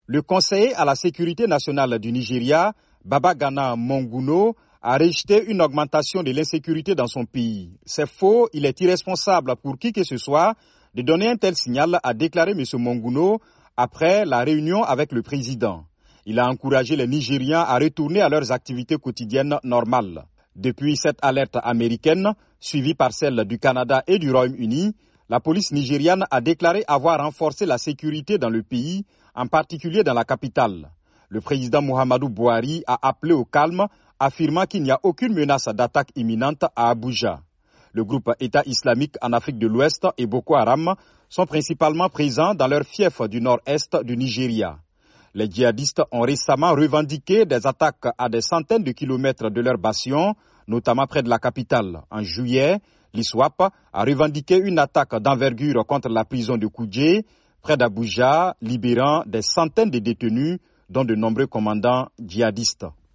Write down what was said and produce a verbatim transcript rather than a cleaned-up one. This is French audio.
Le conseiller à la sécurité nationale du Nigeria, Babagana Monguno, a rejeté une augmentation de l'insécurité dans son pays. C'est faux, il est irresponsable pour qui que ce soit de donner un tel signal, a déclaré M. Monguno après la réunion avec le président. Il a encouragé les Nigériens à retourner à leurs activités quotidiennes normales. Depuis cette alerte américaine, suivie par celle du Canada et du Royaume-Uni, la police nigériane a déclaré avoir renforcé la sécurité dans le pays, en particulier dans la capitale. Le président Muhammadu Buhari a appelé au calme, affirmant qu'il n'y a aucune menace d'attaque imminente à Abuja. Le groupe État islamique en Afrique de l'Ouest et Boko Haram sont principalement présents dans leur fief du nord-est du Nigeria. Les djihadistes ont récemment revendiqué des attaques à des centaines de kilomètres de leur bastion, notamment près de la capitale. En juillet, l'I S W A P a revendiqué une attaque d'envergure contre la prison de Kuje, près d'Abuja, libérant des centaines de détenus, dont de nombreux commandants djihadistes.